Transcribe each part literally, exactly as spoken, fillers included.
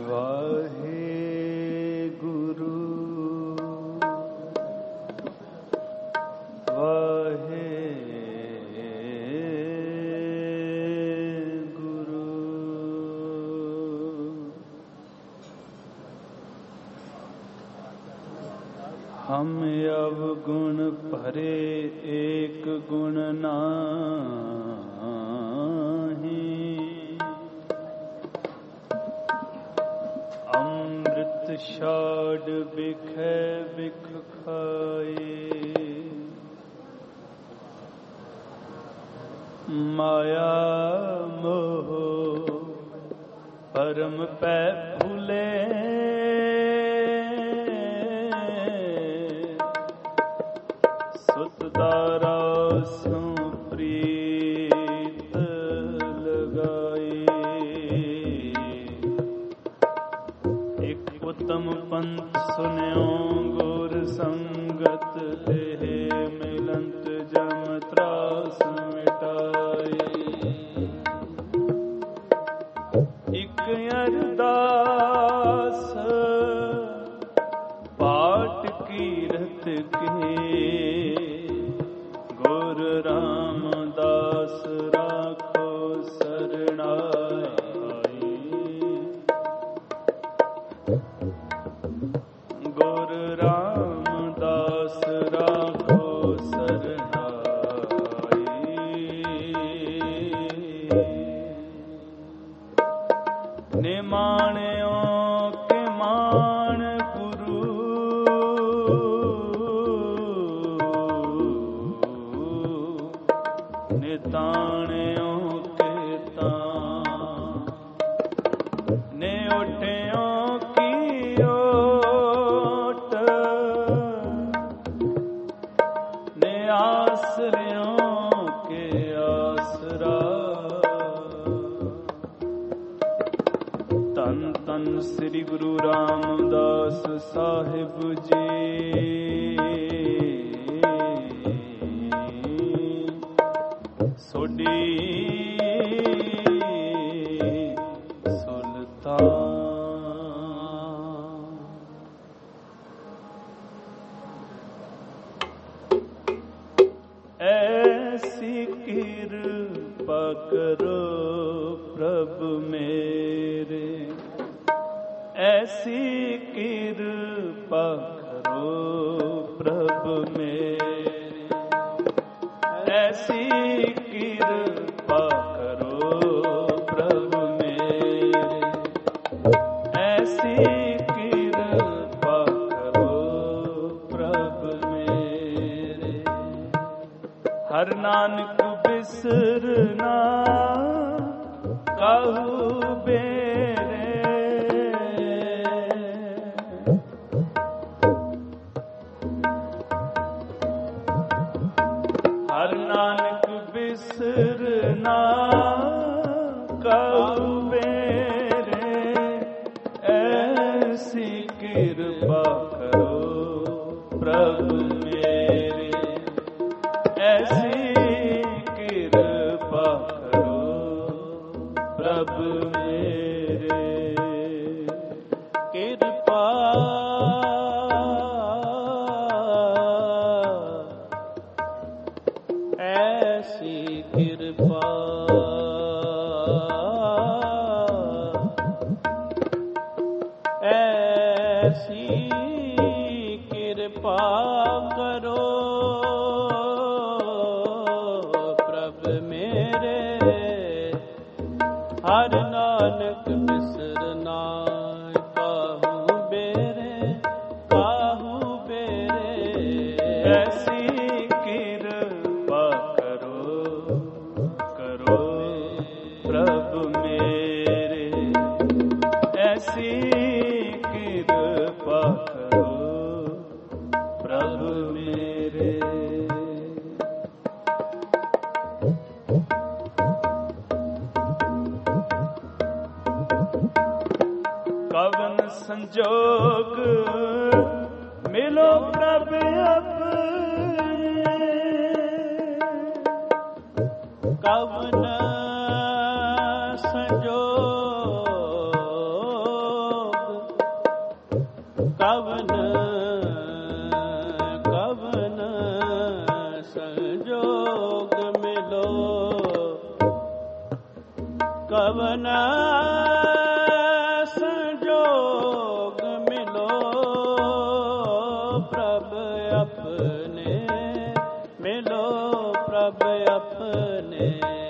हम अवगुण भरे एक गुण नाहि, अमृत षाढ़ बिखै बिख खाए, माया मोह परम पै भूले, दारा सो प्रीत लगाए। एक उत्तम पंथ सुन्यो गुर संगत, देह मिलंत जम त्रास मिटाए। एक अरदास पाठ कीरत के, गुरु रामदास राखो सरणाई। गुरु रामदास राखो सरणाई। निमाण्यो के मान गुरु, निताण्यो के तां, ने उठ्यो की ओट, ने आसरियों के आसरा। तन तन श्री गुरु रामदास साहिब जी, सोडी सुल्तान। ऐसी कृपा करो प्रभु मेरे, ऐसी कृपा करो प्रभु मेरे, ऐसी कृपा करो प्रभु मेरे, ऐसी कृपा करो प्रभु मेरे। हर नानक बिसरना कहू बेरे, हर नानक बिसरना कहू बेरे, ऐसी कृपा करो प्रभु मेरे, ऐसी कृपा करो प्रभु मेरे। कृपा ऐसी कृपा, ऐसी कृपा करो प्रभु मेरे। हर नानक बिसरना काहू बेरे, काहू बेरे, ऐसी कृपा करो करो प्रभु मेरे, ऐसी कृपा करो प्रभु मेरे। कवन संजोग मिलो प्रभु अपने, कवन संजोग कवन कवन संजोग मिलो कवन संजोग मिलो प्रभ अपने मिलो प्रभ अपने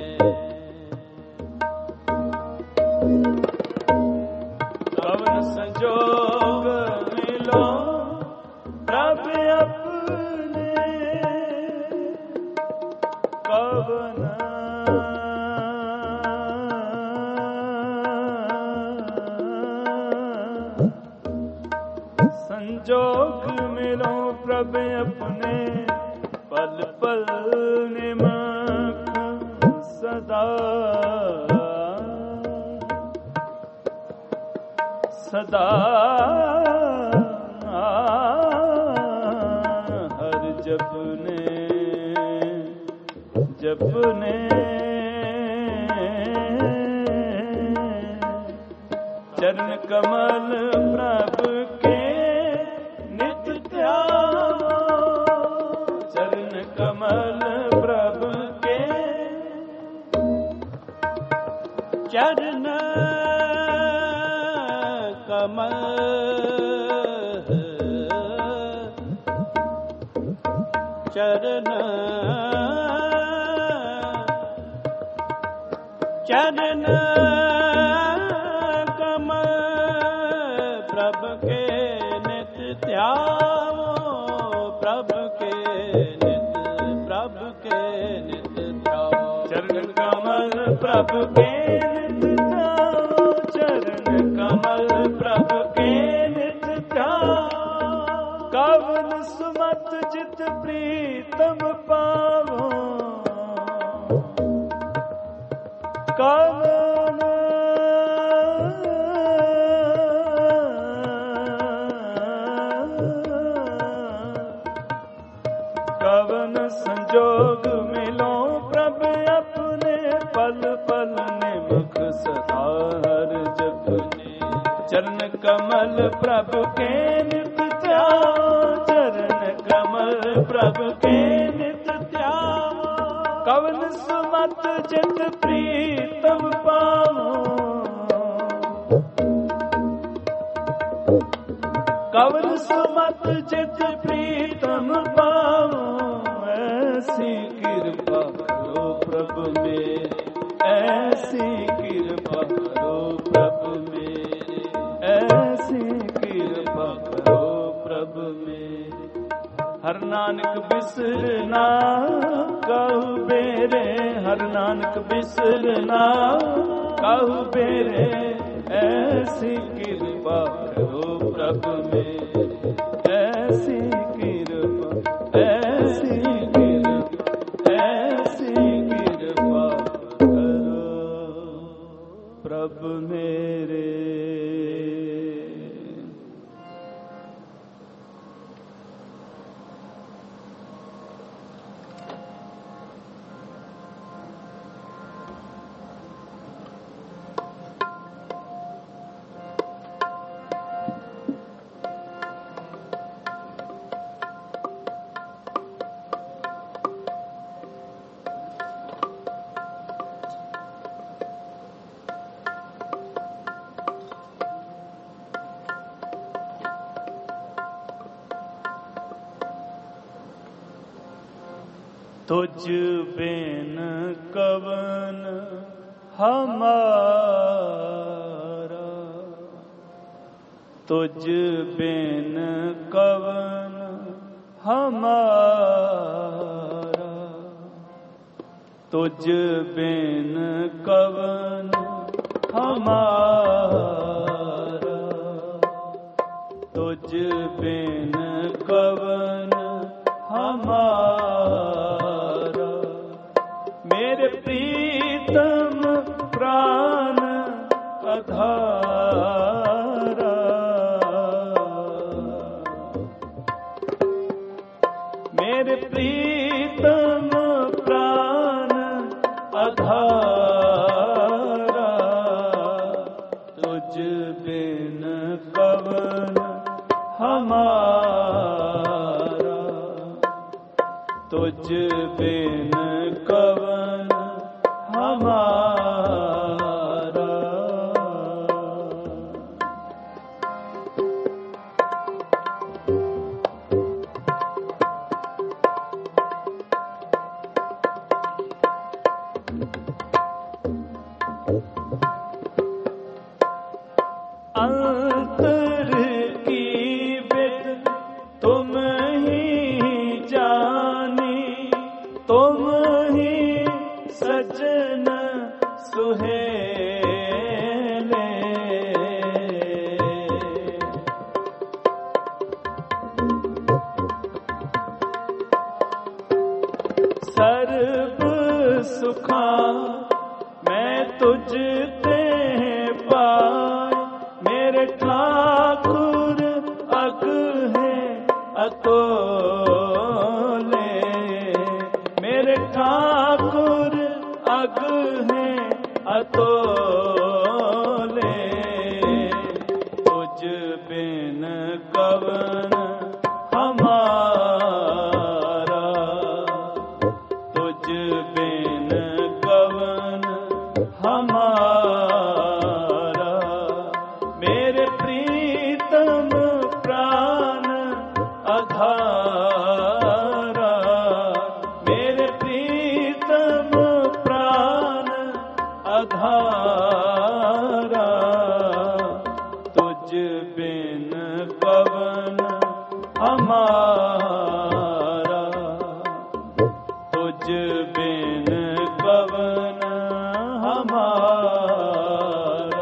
कवन संजोग मिलो प्रभ अपने कवन संजोग मिलो प्रभ अपने पल पल निमख सदा सदा हर जपने जपने चरण कमल प्रभु के नित्य ध्यान चरण कमल प्रभु के चरण कमल चरण चरण कमल प्रभु के नित्य ध्याओ प्रभु के नित्य प्रभु के नित्य ध्याओ चरण कमल प्रभु के नित्य ध्याओ चरण कमल प्रभु के नित्य ध्याओ कवन सुमत जित प्रीतम पावो कवन कवन संजोग मिलो प्रभ अपने पल पल निमुख सदा हर जपने चरण कमल प्रभु के नित्य ध्याओ चरण कमल प्रभु के नित्य ध्याओ कवन सुमत जित प्रीतम पावो कवन सुमत जित प्रीतम पावो ऐसी कृपा करो प्रभु मेरे ऐसी कृपा करो प्रभु मेरे ऐसी कृपा करो प्रभु मेरे हर नानक बिसरना कहु बेरे हर नानक बिसरना कहु बेरे ऐसी कृपा करो प्रभु मेरे ऐसी कृपा ऐसी कृपा ऐसी कृपा करो प्रभु मेरे तुझ बिन कवन हमारा तुझ बिन कवन हमारा तुझ बिन कवन हमारा तुझ बिन कवन हमारा मेरे प्रीतम प्राण आधारा मेरे प्रीतम प्राण आधारा तुझ बिन कवन हमारा। अंतर की विद तुम ही जानी, तुम ही सजन सुहेले। सर्व सुखा मैं तुझते पाए, मेरे ठाकुर अग है अतोले। मेरे ठाकुर अग है अतोले। तुझ बिन कवन हमारा, तुझ बिन कवन हमारा। मेरे प्रीतम प्राण अधारा, मेरे प्रीतम प्राण अधारा। तुझ बिन कवन हमारा, तुझ बिन कवन हमारा।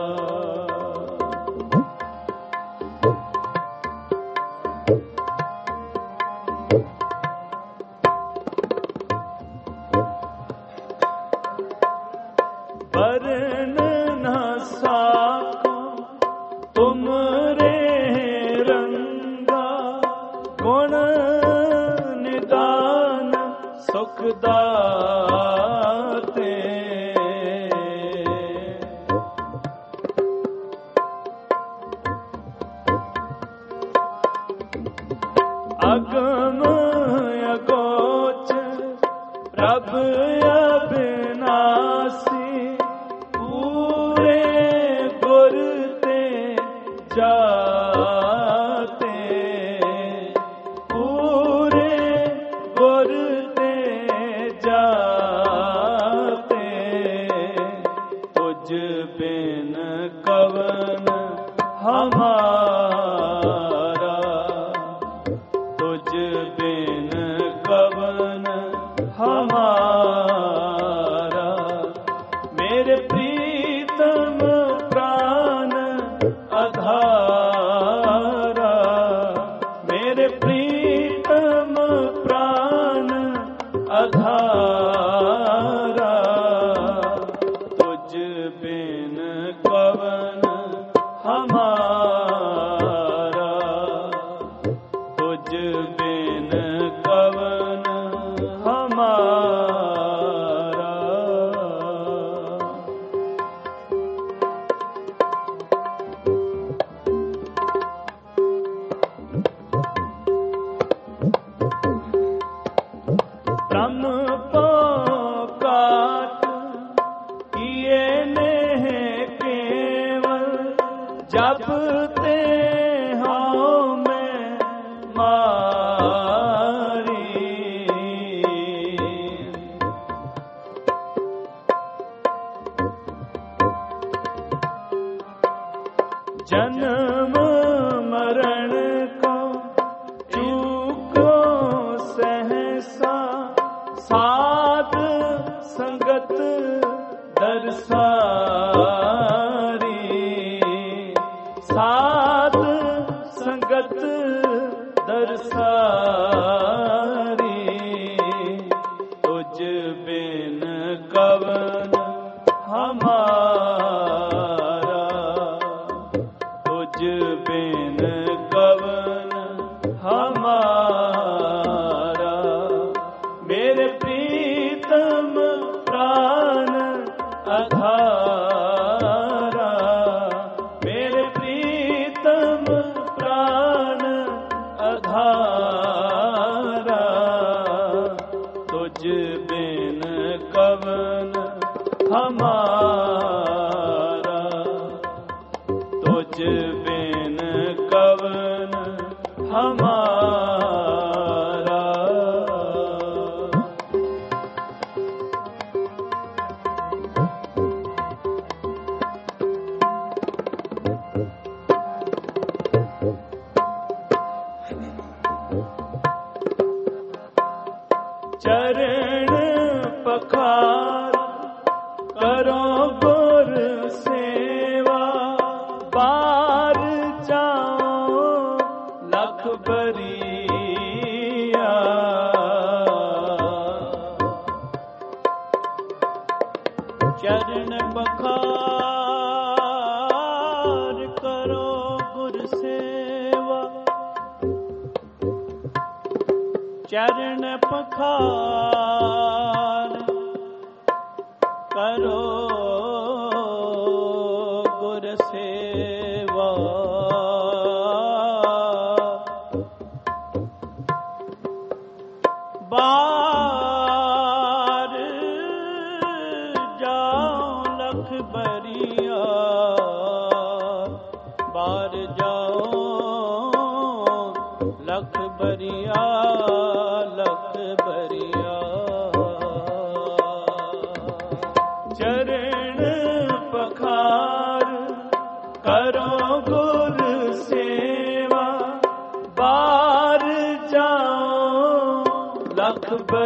वर्ण न साको तुमरे रंगा, गुण निदान सुख दाते। अगम अगोचर प्रभ अविनाशी, पूरे गुर ते जाते। पूरे गुर ते जाते। तुझ बिन कवन हमारा, तुझ बिन कवन हमारा। मेरे प्रीतम प्राण अधारा, मेरे प्रीतम प्राण अधारा। तुझ बिन कवन हमारा, तुझ बिन कवन हमारा। ब्रह्म पोकाट किए ने केवल, जपते हों मैं मारी। जन्म मरण को चूको सहसा, साध संगत दरसारी। साध संगत दरसारी। तुझ बिन कवन हमारा, तुझ बिन कवन हमारा। मेरे प्रीतम प्राण अधारा, मेरे प्रीतम प्राण अधारा। बिन कवन हमारा। चरण पखार करो गुर सेवा, बार जाओ लख बरिया। चरण पखार करो गुर सेवा, चरण पखार करो गुर सेवा। बार जाओ लख बरिया, बार जाओ लख बरिया, लख बरिया। चरण पखार करो गुर सेवा, बार जाओ लख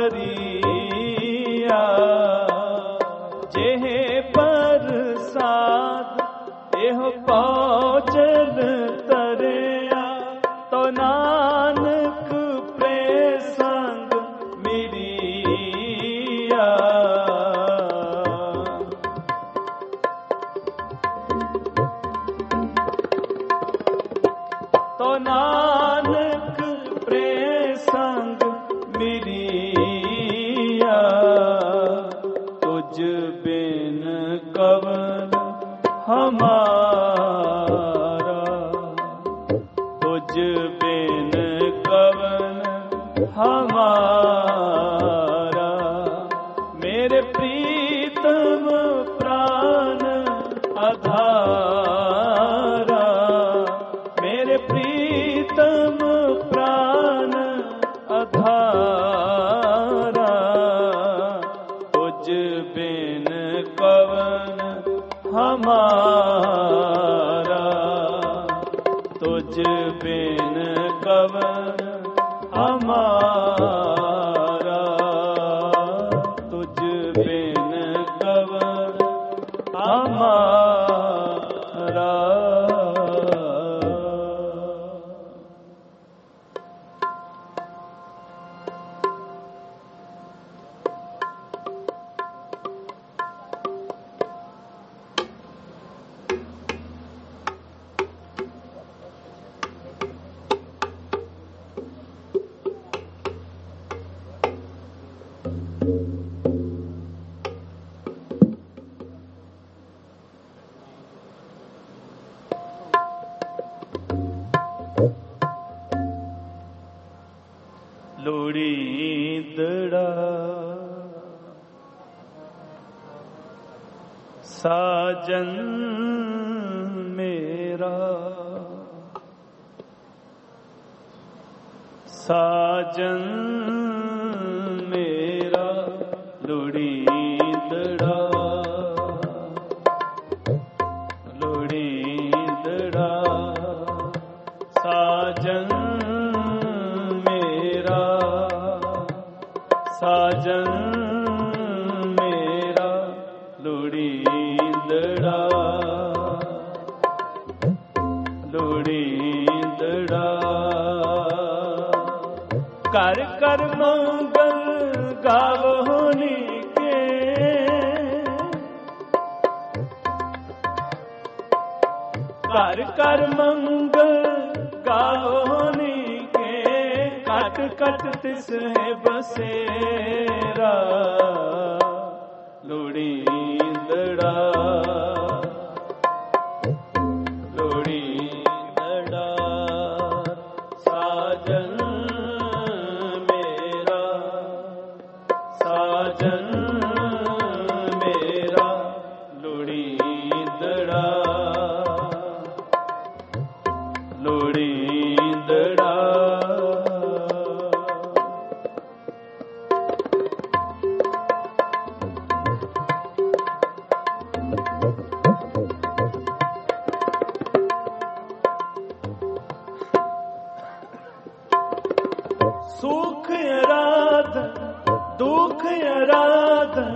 बरिया। जेह परसाद एह पहुँचल तरिया, तो नानक प्रेसंग मिरिया। तो नानक प्रेसंग मिरिया। तुझ बिन कवन हमारा, तुझ बिन कवन हमारा। मेरे प्रीतम प्राण आधारा, मेरे प्रीतम प्राण आधारा। तुझ बिन कवन हमारा, तुझ बिन कवन हमारा, तुझ बिन कवन हमारा। लोड़ींदड़ा साजन मेरा, साजन मेरा लोड़ींदड़ा, लोड़ींदड़ा साजन मेरा, साजन मेरा लोड़ींदड़ा, लोड़ींदड़ा। कर कर मंगल गावोनी के, कर कर मंगल गावोनी के। कट कट तिस है बसेरा लोड़ींदड़ा, लोड़ींदड़ा साजन मेरा, साजन मेरा लोड़ींदड़ा, दुख आराधन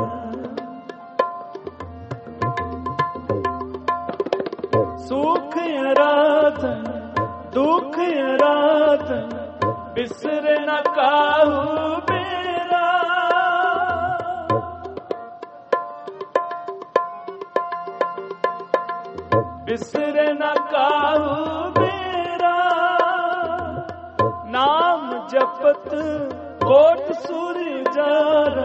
सुख आराधन दुख आराधन बिसर न काहू बेरा बिसर न काहू बेरा नाम जपत कोट सूर्य जारा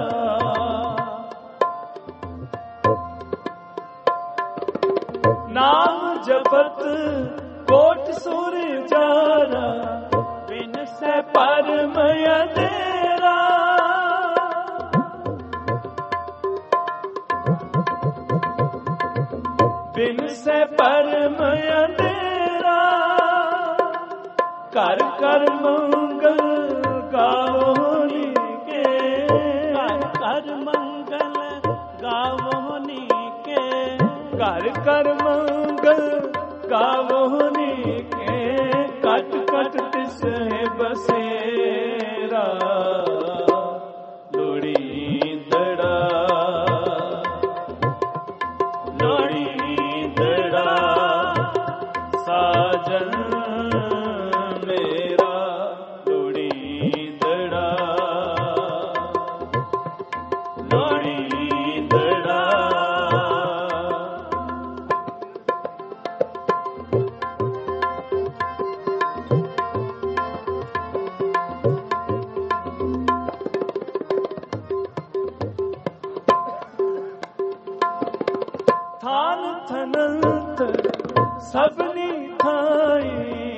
नाम जपत कोट सूर्य जारा बिन से परम अंधेरा बिन से परम अंधेरा कर कर मंगल गावोनी के कर कर मंगल गावोनी के कर कर मंगल गावोनी के कट कट तिस बसेरा लोड़ी दड़ा लोड़ी दड़ा साजन मेरा लोड़ी दड़ा लोड़ी दड़ा थान थनंत सबनी थाई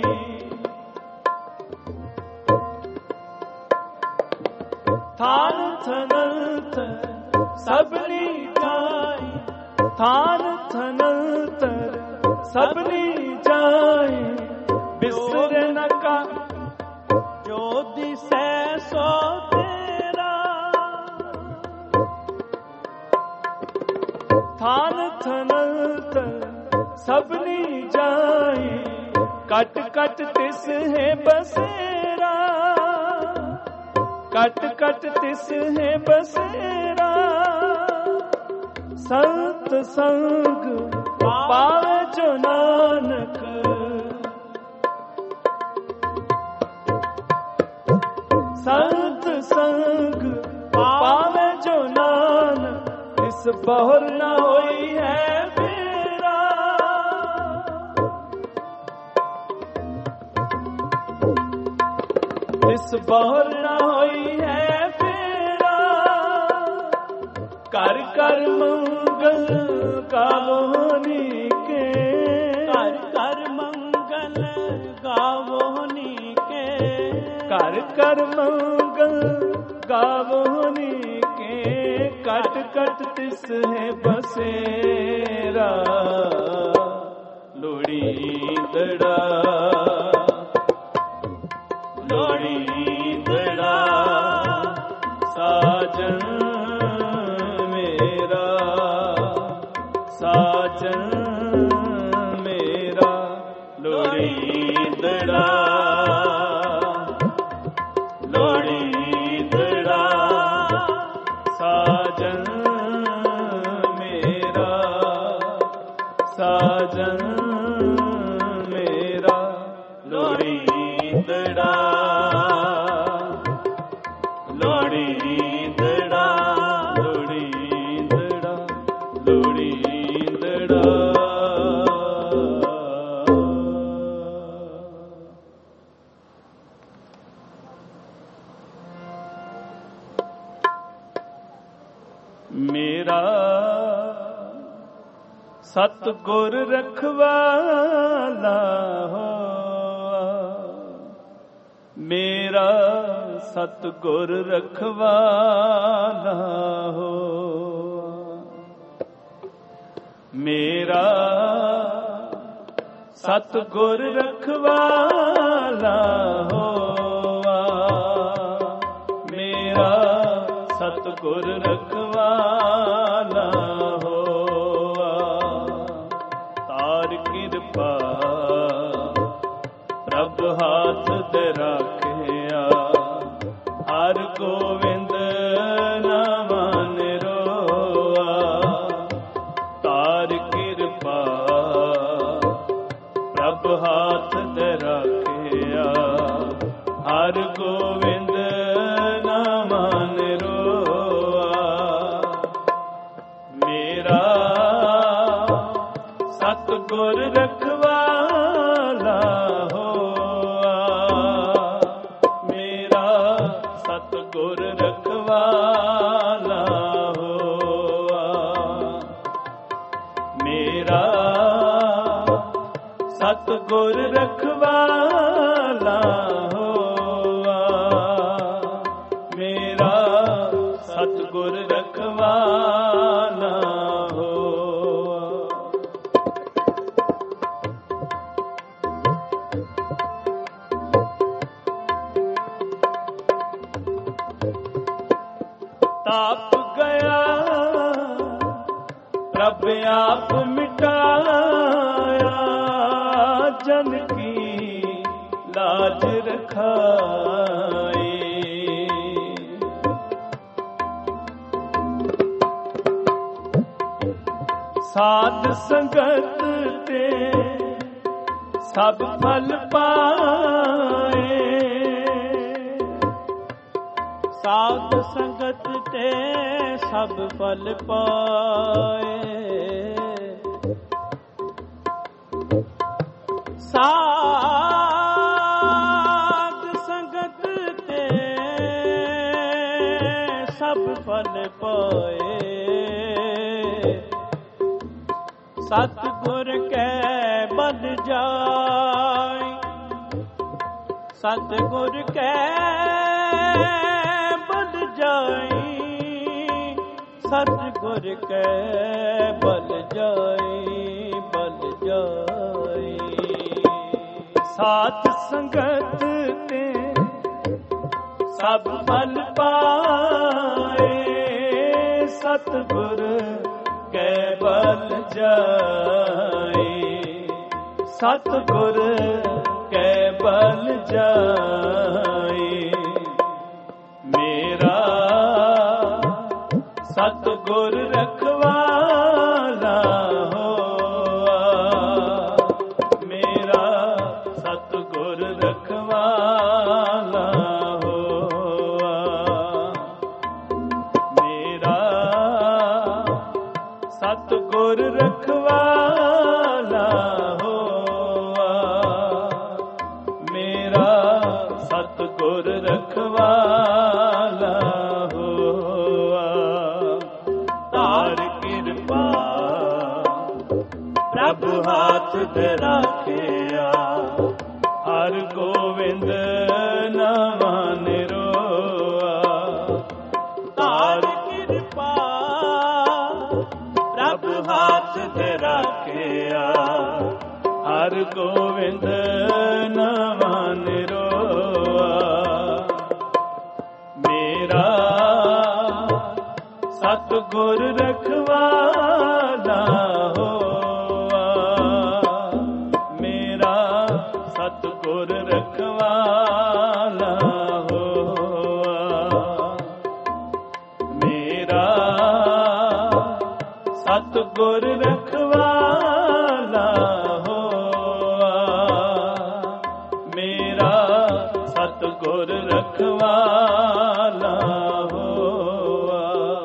थान थनंत सबनी थाई थान थनंत सबनी जाए बिसर न का जो दिसे सो तेरा थान थनंत सबनी जाए कट कट तिस है बसेरा कट कट तिस है बसेरा संत संग पावे जो नानक संत संग पावे जो नानक इस बहुर न होई है बेरा इस बहुर न होई है बेरा कर कर मंगल गावोनी के कर कर मंगल गावोनी के कर कर मंगल गावोनी के कट कट तिस है बसेरा लोड़ी दड़ा लोड़ी दड़ा साजन मेरा साजन मेरा लोड़ी दड़ा लोड़ी दड़ा साजन मेरा साजन मेरा लोड़ी दड़ा लोड़ी दड़ा लोड़ी दड़ा लोड़ी दड़ा मेरा सतगुर रखवाला हो मेरा सतगुर रखवाला हो मेरा सतगुर रखवाला हो मेरा सतगुर रखवाला हो तार कृपा प्रभ हाथ दे राखिया हर गोविंद ਸਤਿਗੁਰ ਰਖਵਾਲਾ ਹੋਆ, ਮੇਰਾ ਸਤਿਗੁਰ ਰਖਵਾਲਾ ਹੋਆ, ਮੇਰਾ ਸਤਿਗੁਰ ਰਖਵਾਲਾ ਹੋਆ, ਮੇਰਾ ਸਤਿਗੁਰ ਰਖਵਾਲਾ ਹੋਆ। ਤਾਪ ਗਿਆ ਪ੍ਰਭ ਆਪ ਮਿਟਾਇਆ, ਜਨ ਕੀ ਲਾਜ ਰਖਾਏ। ਸਾਧ ਸੰਗਤ ਤੇ ਸਭ ਫਲ ਪਾਏ, ਸਾਧ ਸੰਗਤ ਤੇ ਸਭ ਫਲ ਪਾਏ। ਸਾਧ ਸੰਗਤ ਤੇ ਸਭ ਫਲ ਪਾਏ, ਸਤਿਗੁਰ ਕੈ ਬਲ ਜਾਈ, ਸਤਿਗੁਰ ਕੈ ਬਲ ਜਾਈ, ਸਤਿਗੁਰ ਕੈ ਬਲ ਜਾਈ, ਬਲ ਜਾਈ। ਸਾਧ ਸੰਗਤ ਤੇ ਸਭ ਫਲ ਪਾਏ, ਸਤਿਗੁਰ ਕੈ ਬਲ ਜਾਏ, ਸਤਿਗੁਰ ਕੈ ਬਲ ਜਾਏ। ਮੇਰਾ ਸਤਿਗੁਰ ਰਖਵਾਲਾ ਹੋਆ, ਮੇਰਾ ਸਤਿਗੁਰ ਰਖਵਾਲਾ ਹੋਆ, ਮੇਰਾ ਸਤਿਗੁਰ ਰਖਵਾਲਾ ਹੋਆ, ਮੇਰਾ ਸਤਿਗੁਰ ਰਖਵਾਲਾ ਹੋਆ। ਤਾਰ ਕਿਰਪਾ ਪ੍ਰਭ ਹਾਥ ਦੇ ਰਾਖਿਆ, ਹਰ ਗੋਵਿੰਦ ਨਾਵਾਂ ਨਿਰੋਆ। ਤਾਰ ਕਿਰਪਾ ਪ੍ਰਭ ਹਾਥ ਤੇ ਰਾਖਿਆ, ਹਰ ਗੋਵਿੰਦ ਨਾਵਾਂ ਨਿਰੋਆ। ਮੇਰਾ ਸਤਿਗੁਰ ਰਖਵਾਲਾ ਹੋਆ, ਮੇਰਾ ਸਤਿਗੁਰ ਰਖਵਾਲਾ ਹੋਆ, ਮੇਰਾ ਸਤਿਗੁਰ ਰਖਵਾਲਾ ਹੋਆ, ਮੇਰਾ ਸਤਿਗੁਰ ਰਖਵਾਲਾ ਹੋਆ।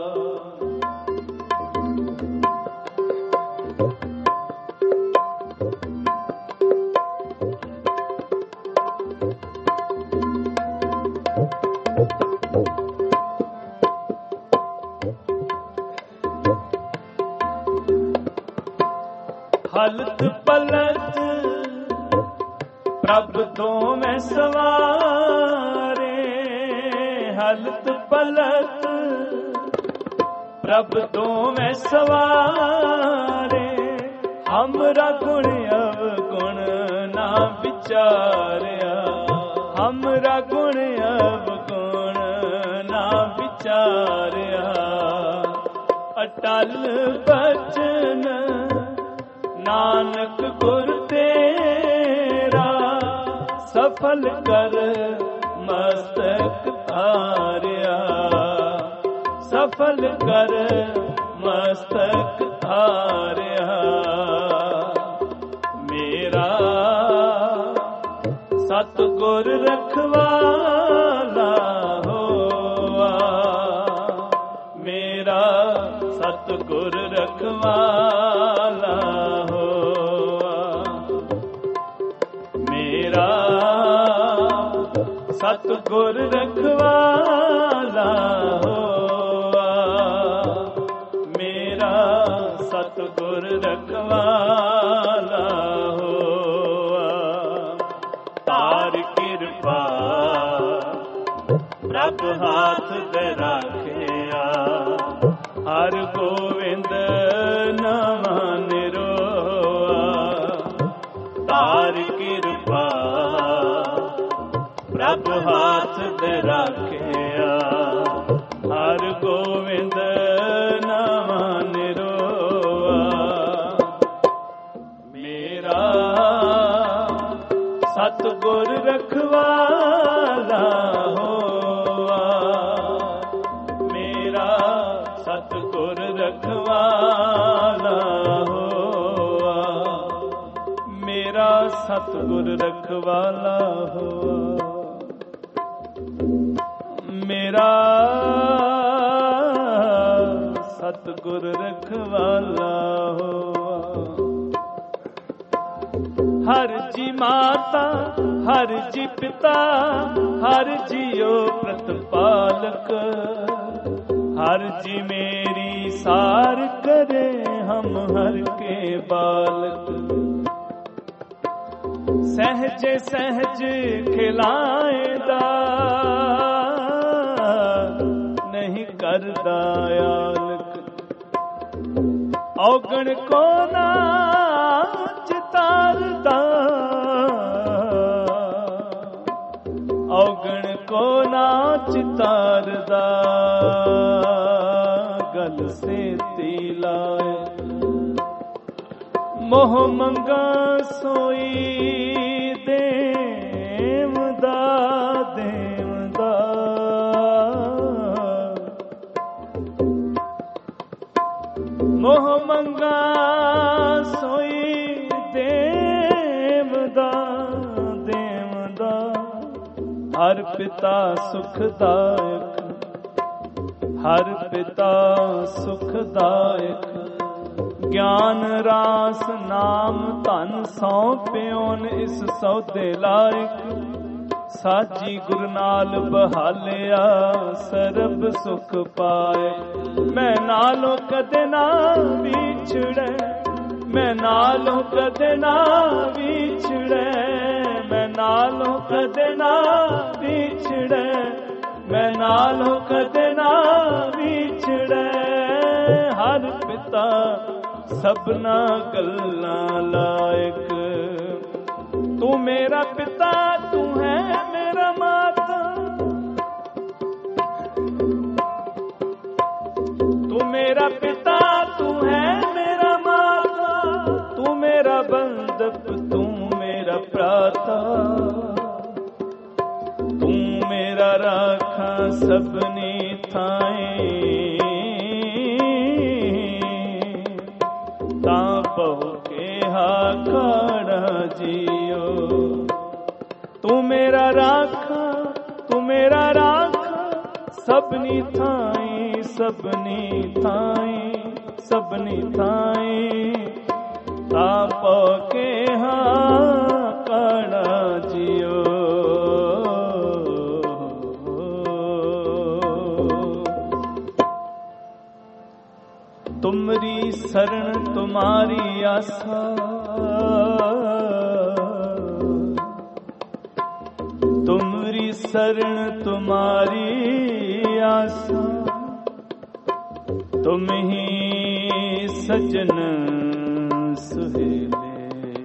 ਹਲਤ ਪਲਤ ਪ੍ਰਭ ਦੋਵੇਂ ਸਵਾਰੇ, ਹਲਤ ਪਲਤ ਪ੍ਰਭ ਦੋਵੇਂ ਸਵਾਰੇ। ਹਮਰਾ ਗੁਣ ਅਵਗੁਣ ਨਾ ਵਿਚਾਰਿਆ, ਹਮਰਾ ਗੁਣ ਅਵਗੁਣ ਨਾ ਵਿਚਾਰਿਆ। ਅਟਲ ਬਚਨ ਨਾਨਕ ਗੁਰ ਤੇਰਾ, ਸਫਲ ਕਰ ਮਸਤਕ ਧਾਰਿਆ, ਸਫਲ ਕਰ ਮਸਤਕ ਧਾਰਿਆ। ਮੇਰਾ ਸਤਿਗੁਰ ਰਖਵਾਲਾ ਹੋਆ, ਮੇਰਾ ਸਤਿਗੁਰ ਰਖਵਾਲਾ ਹੋ। ਸਤਿਗੁਰ ਰਖਵਾਲਾ ਹੋਆ, ਮੇਰਾ ਸਤਿਗੁਰ ਰਖਵਾਲਾ ਹੋਆ। ਤਾਰ ਕਿਰਪਾ ਪ੍ਰਭ ਹਾਥ ਦੇ ਰਾਖਿਆ, ਹਰ ਗੋਵਿੰਦ ਨਵਾਂ ਨਿਰੋਆ। ਤਾਰ ਕਿਰਪਾ ਪ੍ਰਭ ਹਾਥ ਦੇ ਰਾਖਿਆ, ਹਰ ਗੋਵਿੰਦ ਨਵਾਂ ਨਿਰੋਆ। ਮੇਰਾ ਸਤਿਗੁਰ ਰਖਵਾਲਾ ਹੋਆ, ਮੇਰਾ ਸਤਿਗੁਰ ਰਖਵਾਲਾ ਹੋਆ, ਮੇਰਾ ਸਤਿਗੁਰ ਰਖਵਾਲਾ ਹੋਆ। ਮੇਰਾ ਸਤਿਗੁਰ ਰਖਵਾਲਾ ਹੋਆ। ਹਰ ਜੀ ਮਾਤਾ ਹਰ ਜੀ ਪਿਤਾ, ਹਰ ਜੀਓ ਪ੍ਰਤਪਾਲਕ, ਹਰ ਜੀ ਮੇਰੀ ਸਾਰ करे हम हर के बालक। सहज सहज खिलाएदा नहीं करदा आलक, औगण को ना चितारदा, औगण को ना चितारदा, गल से तिलाए मोह मंगा सोई देवदा देवदा। मोह मंगा सोई देवदा देवदा। हर पिता सुखदायक, हर पिता सुखदायक, ज्ञान रास नाम धन सौंपियोन इस सौदे लायक। साची गुरु नाल बहालिया सरब सुख पाए, मैं नालों कदे ना विछड़े, मैं नालों कदे ना विछड़े, मैं नालों कदे ना विछड़े, मैं नालों कदे ना विछड़े। हर पिता सबना गल्लां लायक, तू मेरा पिता तू है मेरा माता, तू मेरा पिता तू है मेरा माता, तू मेरा बंदप तू मेरा प्राता, तू मेरा राखा सबनी थाए, बहु के हाखाड़ा जियो। तू मेरा राखा तू मेरा राखा सबनी थाई सबनी थाई सबनी थाई, ताप के हाखाड़ा जियो। तुमरी शरण तुम्हारी आशा, तुमरी शरण तुम्हारी आशा, तुम ही सजन सुहेले।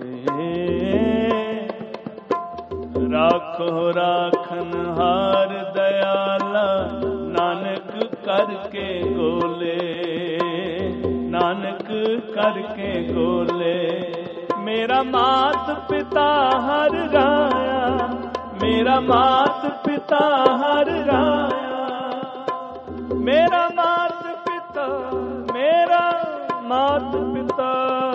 राखो राखन हार दयाला, नानक करके गोले, नानक करके गोले। मेरा मात पिता हर राया, मेरा मात पिता हर राया, मेरा मात पिता मेरा मात पिता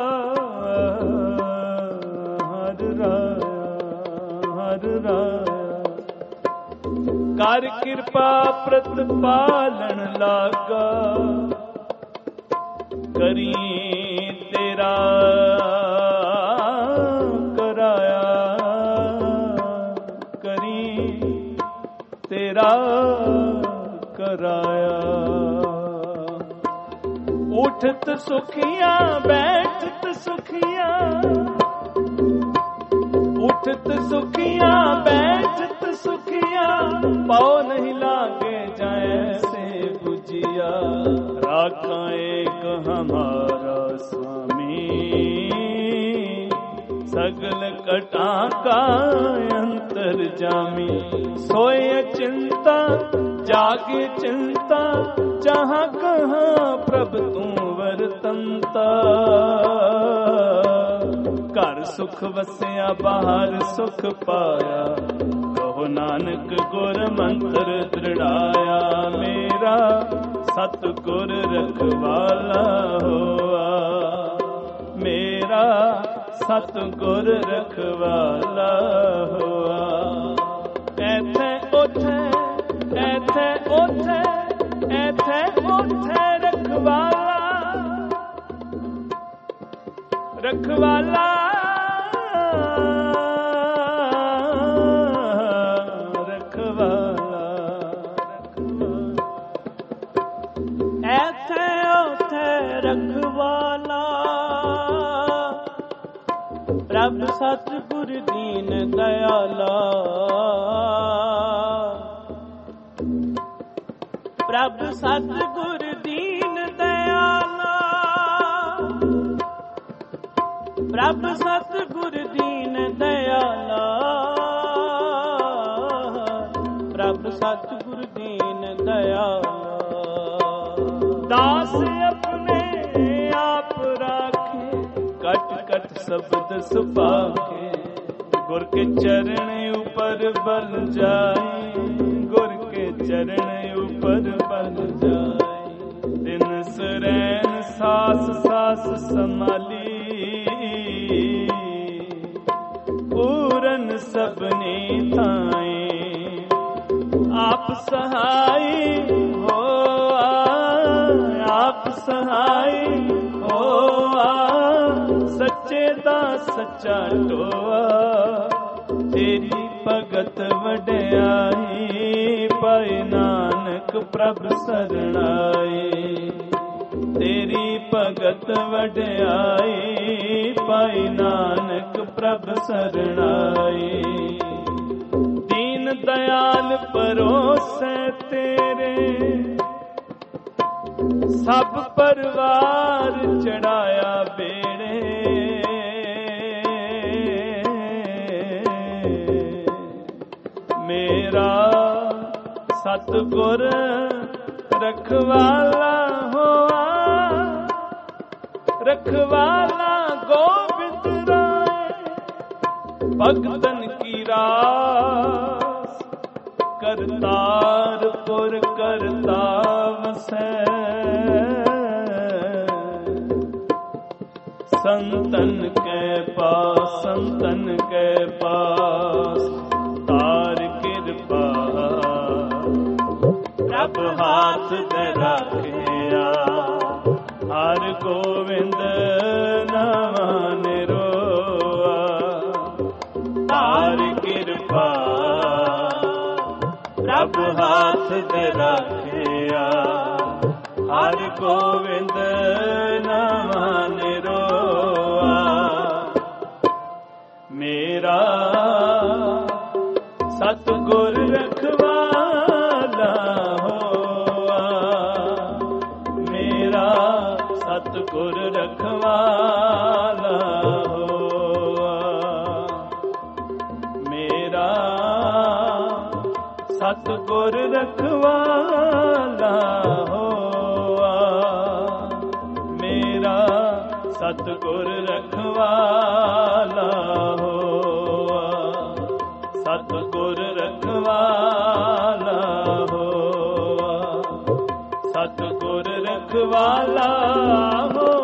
हर राया हर राया। कर कृपा प्रतिपालन लागा, करी तेरा कराया, करी पराया। उठत सुखिया बैठत सुखिया, उठत सुखिया बैठत सुखिया, पाओ नहीं लागे जाए से बुझिया। राखा एक हमारा स्वामी, सगल कटा का अंतर जामी। सोए चिंता जागे चिंता, जहाँ कहाँ प्रभ तू वरतंता। घर सुख वसिया बाहर सुख पाया, कहो नानक गुर मंत्र दृढ़ाया। मेरा सतगुर रखवाला होआ, मेरा सतगुर रखवाला होआ। ऐथे उठे ऐथे उठे ऐथे उठे रखवाला, रखवाला रखवाला ऐथे उठे रखवाला। प्रभ सतगुर दीन दयाला, प्रभ सतगुर दीन दयाला। प्रभ सतगुर दीन दयाला, प्रभ सतगुर दीन दयाला। दास अपने आप राखे, कट कट शब्द सुपाखे। गुर के चरण ऊपर बल जाए, गुर के चरण ऊपर बल जाए। दिन सुरैन सास सास संभाली, पूरन सबने थाए। आप सहाय हो आप सहाय हो, सच्चे दा सच्चा टोआ। तेरी भगत वड्याई, पाए नानक प्रभ सरणाई। तेरी भगत वड्याई, पाए नानक प्रभ सरणाई। दीन दयाल परोसे तेरे, सब परवार चढ़ाया बेड़े। मेरा सतगुर रखवाला होआ, रखवाला गोबिंद राय। भगतन की रास करतारपुर करता वसै। संतन के पास संतन के पास तार कृपा। प्रभ हाथ दे रखिया, हर गोविंद नवा निरोआ। तार कृपा प्रभ हाथ दे रखिया, हर गोविंद नवा निरोआ। मेरा सतगुर रखवाला होआ, मेरा सतगुर रखवाला होआ। मेरा सतगुर रखवाला होआ, मेरा सतगुर रखवाला होआ। सतगुर रखवाला होआ, सतगुर रखवाला होआ।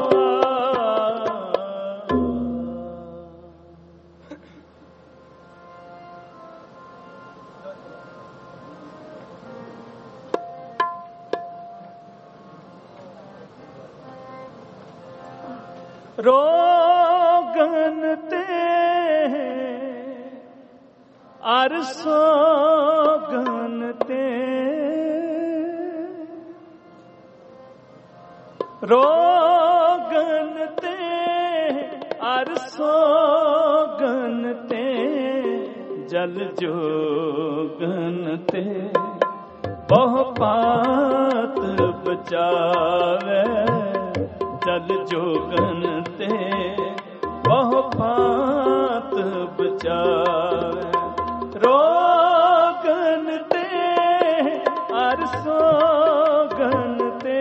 रोगन ते अर सोगन ते रोगन ते अर सोगन ते जल जोगन ते बहु पात बचावे जल जोगन ते बहु पात बचावे रोगन ते अर सोगन ते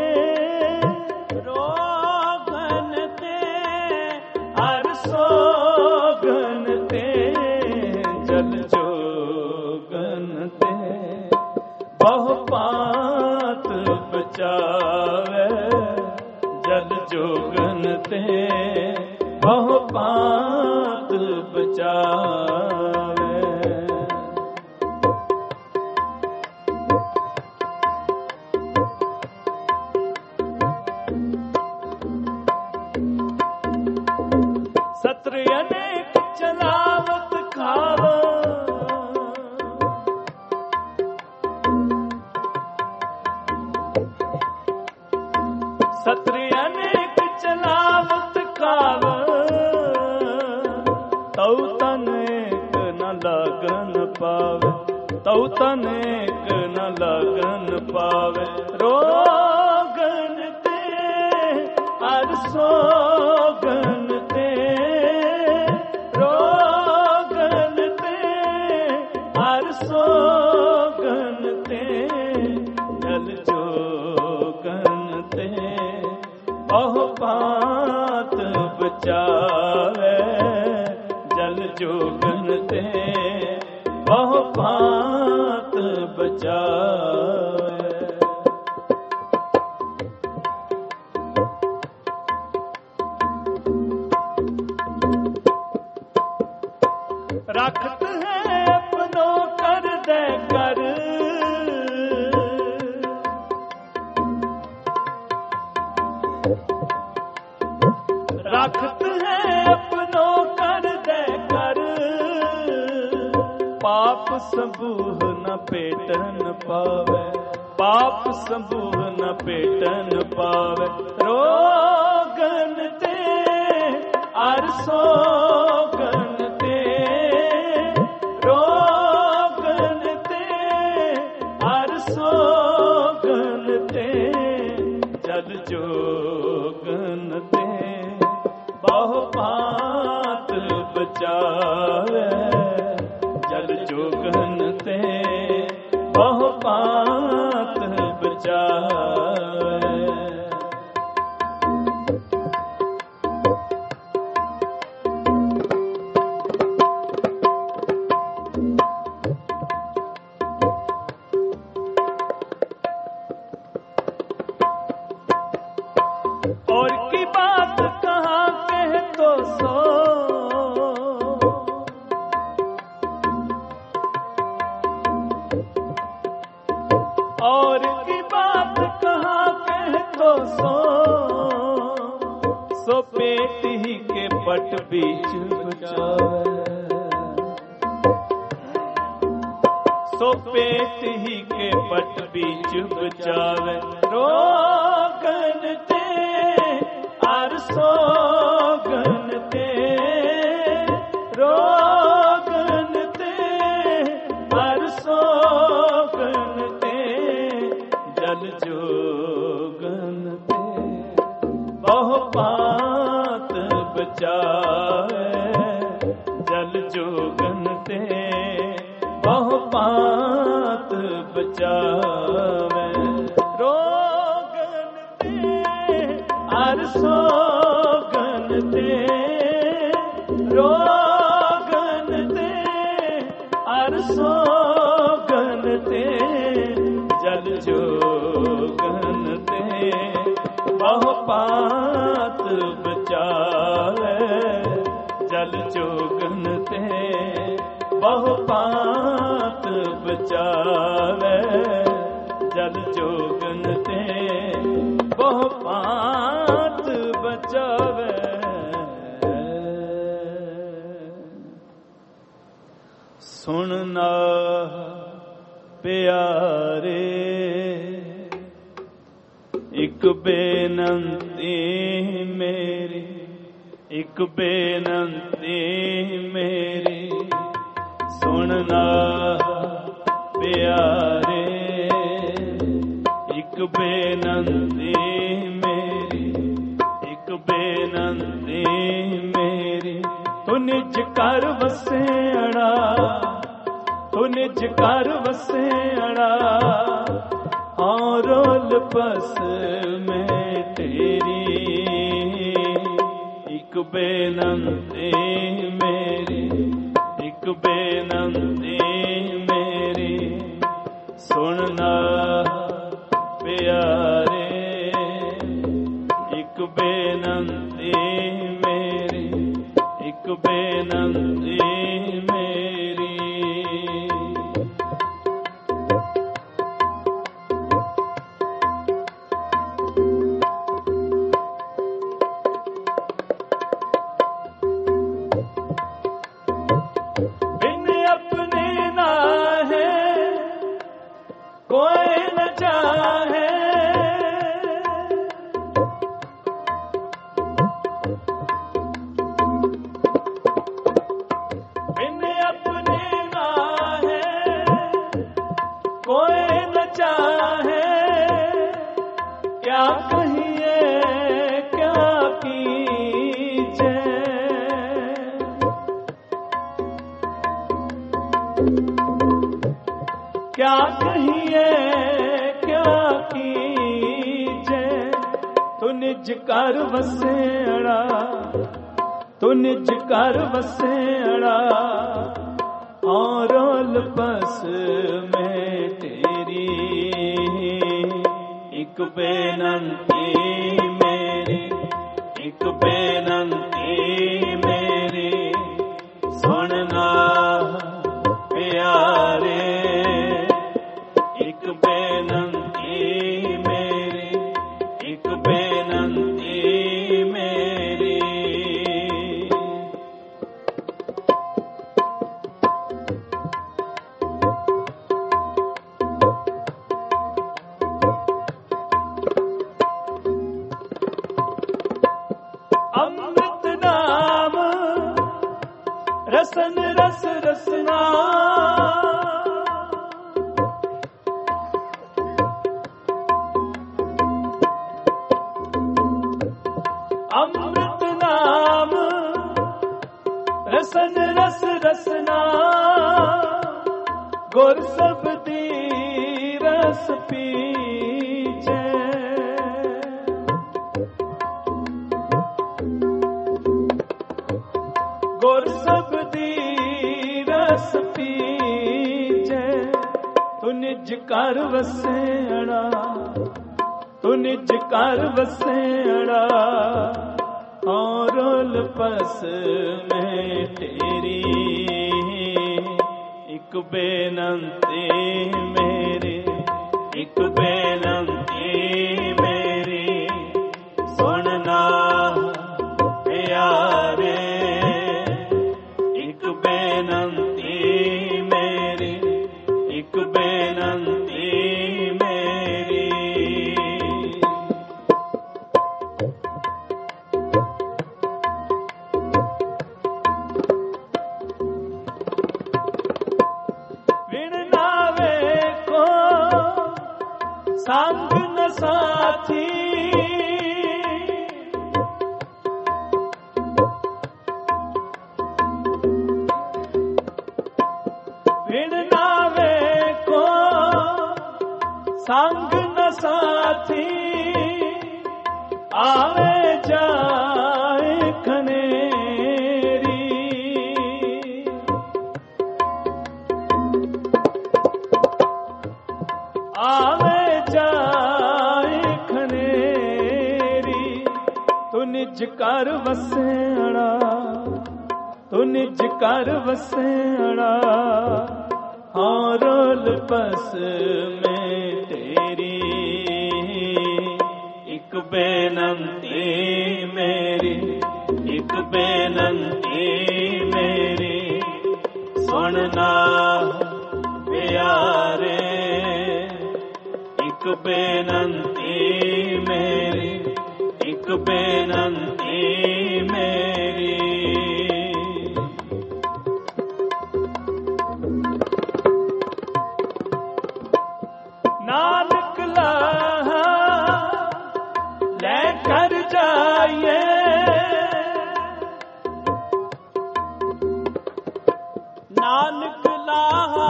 रोगन ते अर सोगन ते जल जोगन ते बहु पात बचावे जल जोगन ते बहु पात बचावे सत्र अनेक चलावत खाव सत्र अनेक चलावत खाव तौ तन एक न लगन पावे तौ तन एक न लगन पावे रोगन ते अर सोगन ते रोगन ते अर सोगन ते जल जोगन ते बहु पात बचावे जल जोगन ते बहु पात बचावे रखत है अपनो कर दे कर रखत है अपनो कर दे कर पाप सबूह न पेटन पावे पाप सबूह न पेटन पावे रोगन ते अर सोगन ते रोगन ते अर सोगन ते जल जोगन ते बहु पात बचावे जल जोगन ते बहु पात बचावे और की बात कहाँ कह तो सो और की बात कहाँ कह तो सो सो पेट ही के पट बीच बचावे सो पेट ही के पट बीच बचावे रोगन ते अर सोगन ते रोगन ते अर सोगन ते जल जोगन ते बहु पात बचावे जल जोगन ते बहु पात बचावे रोगन ते अर सोगन ते रोगन ते अर सोगन ते जल जोगन ते बहु पात बचावे जल जोगन ते बहु पात बचावे जल जोगन ते बहु पात बचावे सुनना प्यारे एक बेनंती मेरी, एक बेनंती मेरी सुनना प्यारे, एक बेनंती मेरी, एक बेनंती मेरी, तू निज कर वसेड़ा, तू निज कर वसेड़ा, और रोल पस में तेरी, एक बेनंती मेरी, एक बेनंती मेरी सुनना प्यारे, एक बेनंती मेरी, एक बेनंती मेरी। बिन अपने ना है कोई न चाहे, बिन अपने ना है कोई न चाहे, क्या कहिए क्या कीजे, क्या कहिए क्या कीजे, तू निज कर वसेड़ा, तू निज कर वसेड़ा, और रोल बस में तेरी, एक बेनंती मेरी, एक बेनंती मेरी सुनना प्यारे, एक बेनंती मेरी, एक बेनंती मेरी। अमृत नाम रसन रस रसना, अमृत नाम रसन रस रसना, गुर सबदी रस पीछे, गुर सबदी रस पीछे, तू निज कर वसेड़ा, तू निज कर वसेड़ा, और रोल पस में तेरी, एक बेनंती मेरी, एक बेनंती मेरी सुनना प्यारे, एक बेनंती मेरी, एक बेनंती मेरी। बिन नावे को संग न साथी, बिन नावे को संग न साथी, आवे जाए खनेरी, आवे जाए खनेरी, तू निज कर वसेड़ा, तू निज कर वसेड़ा, हाँ रोल बस में तेरी, एक बेनंती मेरी, एक बेनंती मेरी सुनना प्यारे, एक बेनंती मेरी। ਨਾਨਕ ਲਾਹਾ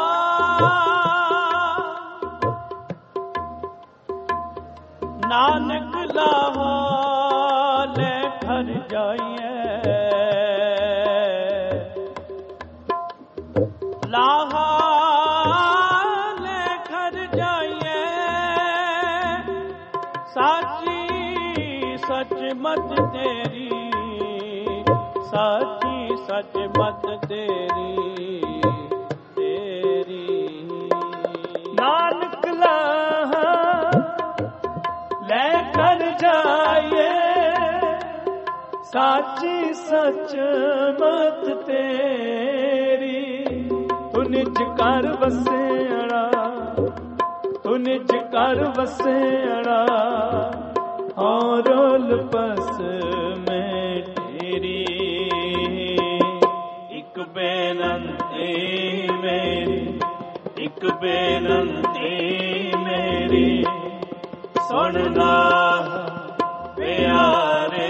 ਨਾਨਕ ਲਾਹਾ ਲੈ ਘਰ ਜਾਈਏ ਲਾਹਾ ਲੈ ਘਰ ਜਾਈਏ ਸਾਚੀ ਸੱਚ ਮਤ ਤੇਰੀ ਸਾਚੀ ਸੱਚ ਮਤ ਤੇਰੀ ਤੇਰੀ ਨਾਨਕ ਲਾਹਾ ਲੈ ਕਰ ਜਾਈਏ ਸਾਚੀ ਸੱਚ ਮਤ ਤੇਰੀ ਤੂੰ ਨਿਜ ਘਰ ਵਸੇੜਾ ਤੂੰ ਨਿਜ ਘਰ ਵਸੇੜਾ ਹਾਂ ਰੋਲ ਪਸ ਮੈਂ ਤੇਰੀ ਇੱਕ ਬੇਨੰਤੀ ਮੇਰੀ ਇੱਕ ਬੇਨੰਤੀ ਮੇਰੀ ਸੁਣਨਾ ਪਿਆਰੇ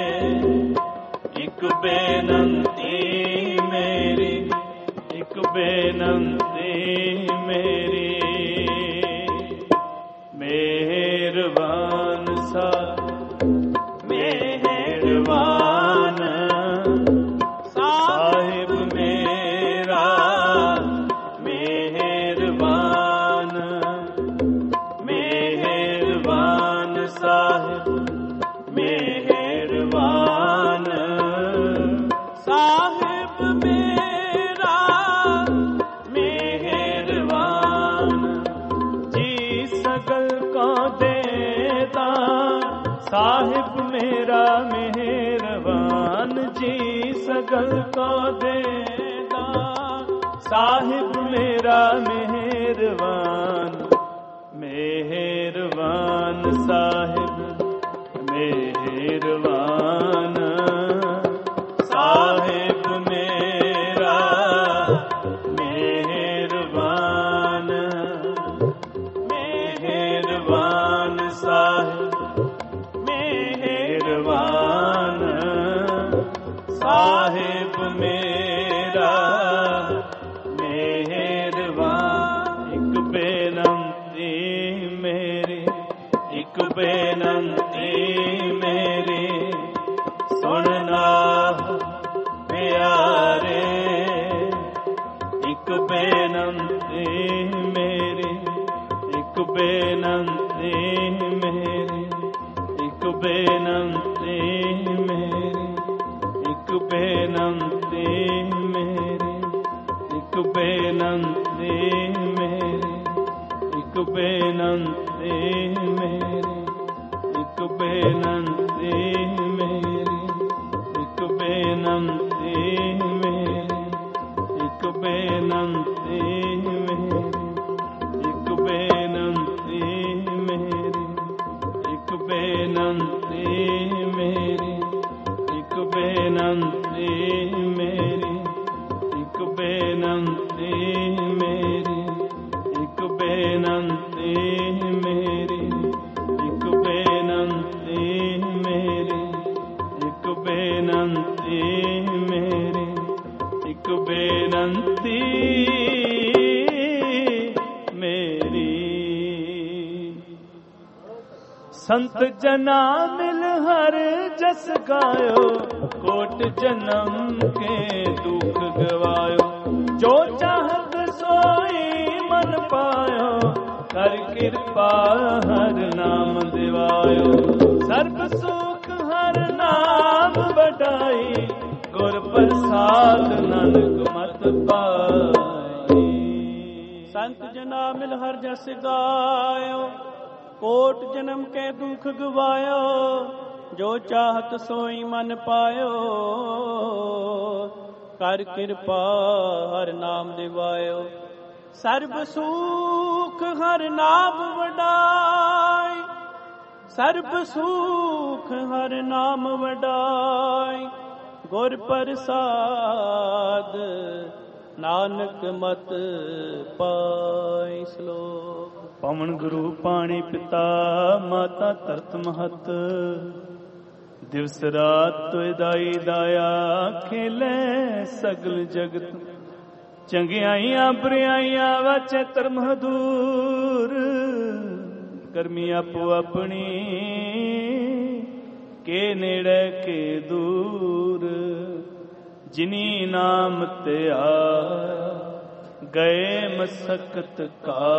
ਇੱਕ ਬੇਨੰਤੀ ਮੇਰੀ ਇੱਕ ਬੇਨੰਤੀ ਮੇਰੀ ਮਿਹਰਬਾਨ ਸਾ ਮਿਹਰਬਾਨ ਸਾਹਿਬ ਮੇਰਾ ਮਿਹਰਬਾਨ ਮਿਹਰਬਾਨ ਸਾਹਿਬ ਮਿਹਰਬਾਨ ਸਾਹਿਬ ਮੇਰਾ ਮਿਹਰਬਾਨ ਜੀ ਸਗਲ ਕੋ ਦੇਤਾ ਸਾਹਿਬ ਮੇਰਾ ਮਿਹਰਬਾਨ ਜੀ ਸਗਲ ਕੋ ਦੇਤਾ ਸਾਹਿਬ ਮੇਰਾ ਮਿਹਰਬਾਨ ਮਿਹਰਬਾਨ ਸਾਹਿਬ ਮਿਹਰਬਾਨ ਸਾਹਿਬ ਮੇਰਾ ਮਿਹਰਬਾਨ ਮਿਹਰਬਾਨ ਸਾਹਿਬ ਮਿਹਰਬਾਨ ਸਾਹਿਬ ਮੇਰਾ ਮਿਹਰਬਾਨ ਇੱਕ ਬੇਨੰਤੀ ਮੇਰੀ ਇੱਕ ਬੇਨੰਤੀ ਮੇਰੀ ਸੁਣਨਾ ਪਿਆਰੇ ਇੱਕ ਬੇਨੰਤੀ ਮੇਰੀ ਇੱਕ ਬੇਨੰਤੀ ਮੇਰੀ ਇੱਕ ਬੇਨੰਤੀ ਮੇਰੀ ਇੱਕ ਬੇਨੰਤੀ ਮੇਰੀ ਇੱਕ ਬੇਨੰਤੀ ਮੇਰੀ ਇੱਕ ਬੇਨੰਤੀ ਮੇਰੀ ਇੱਕ ਬੇਨੰਤੀ ਮੇਰੀ ਇੱਕ ਬੇਨੰਤੀ ਮੇਰੀ ਇੱਕ ਬੇਨੰਤੀ ਮੇਰੀ ਇੱਕ ਬੇਨੰਤੀ ਮੇਰੀ ਇੱਕ ਬੇਨੰਤੀ ਮੇਰੀ ਇੱਕ ਬੇਨੰਤੀ ਮੇਰੀ ਇੱਕ ਬੇਨੰਤੀ ਮੇਰੀ ਇੱਕ ਬੇਨੰਤੀ ਮੇਰੀ ਇੱਕ ਬੇਨੰਤੀ ਮੇਰੀ ਇੱਕ ਬੇਨੰਤੀ ਮੇਰੀ ਇੱਕ ਬੇਨੰਤੀ ਮੇਰੀ ਸੰਤ ਜਨਾ ਮਿਲ ਹਰ ਜਸ गायो कोट जन्म के दुख गवायो जो चाहत सोई मन पायो कर कृपा हर नाम दिवायो सर्व सुख हर नाम बढ़ाई गुर प्रसाद नानक मत पाई संत जना मिल हर जस गायो कोट जन्म के दुख गवायो जो चाहत सोई मन पायो कर कृपा हर नाम दिवायो सर्व सुख हर नाम वडाई सर्व सुख हर नाम वडाई गुर प्रसाद नानक मत पाई श्लोक पवन गुरु पाणी पिता माता धरत महत दिवस रात तुय दाई दाया खेले सगल जगत ਚੰਗਿਆਈਆਂ ਬੁਰਾਈਆਂ ਵਿੱਚ ਧਰਮ ਦੂਰ ਕਰਮੀ ਆਪੋ ਆਪਣੀ ਕੇ ਨੇੜੇ ਕੇ ਦੂਰ ਜਿਨੀ ਨਾਮ ਤੇ ਆਇਆ ਗਏ ਮਸਕਤ ਕਾ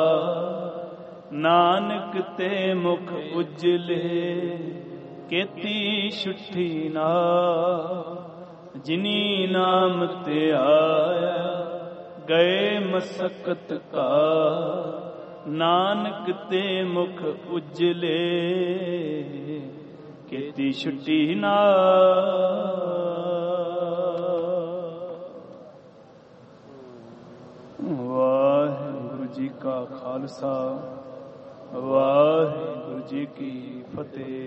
ਨਾਨਕ ਤੇ ਮੁਖ ਉਜਲੇ ਕੀਤੀ ਛੁੱਟੀ ਨਾ ਜਿਨੀ ਨਾਮ ਤੇ ਆਇਆ ਗਏ ਮਸਕਤ ਕਾ ਨਾਨਕ ਤੇ ਮੁਖ ਉਜਲੇ ਕੀਤੀ ਛੁੱਟੀ ਨਾ। ਵਾਹਿਗੁਰੂ ਜੀ ਕਾ ਖਾਲਸਾ ਵਾਹਿਗੁਰੂ ਜੀ ਕੀ ਫਤਿਹ।